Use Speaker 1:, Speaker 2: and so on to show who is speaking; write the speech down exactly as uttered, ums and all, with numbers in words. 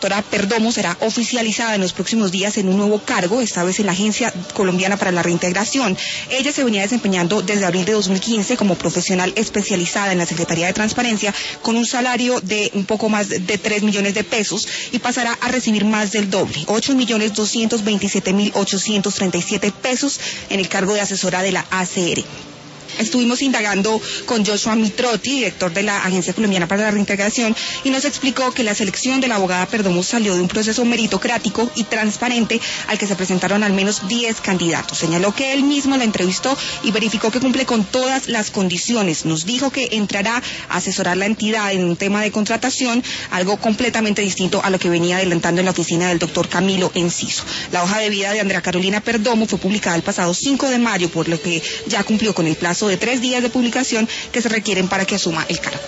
Speaker 1: doctora Perdomo será oficializada en los próximos días en un nuevo cargo, esta vez en la Agencia Colombiana para la Reintegración. Ella se venía desempeñando desde abril de dos mil quince como profesional especializada en la Secretaría de Transparencia con un salario de un poco más de tres millones de pesos y pasará a recibir más del doble, ocho millones doscientos veintisiete mil ochocientos treinta y siete pesos en el cargo de asesora de la A C R. Estuvimos indagando con Joshua Mitrotti, director de la Agencia Colombiana para la Reintegración, y nos explicó que la selección de la abogada Perdomo salió de un proceso meritocrático y transparente al que se presentaron al menos diez candidatos. Señaló que él mismo la entrevistó y verificó que cumple con todas las condiciones. Nos dijo que entrará a asesorar la entidad en un tema de contratación, algo completamente distinto a lo que venía adelantando en la oficina del doctor Camilo Enciso. La hoja de vida de Andrea Carolina Perdomo fue publicada el pasado cinco de mayo, por lo que ya cumplió con el plazo de tres días de publicación que se requieren para que asuma el cargo.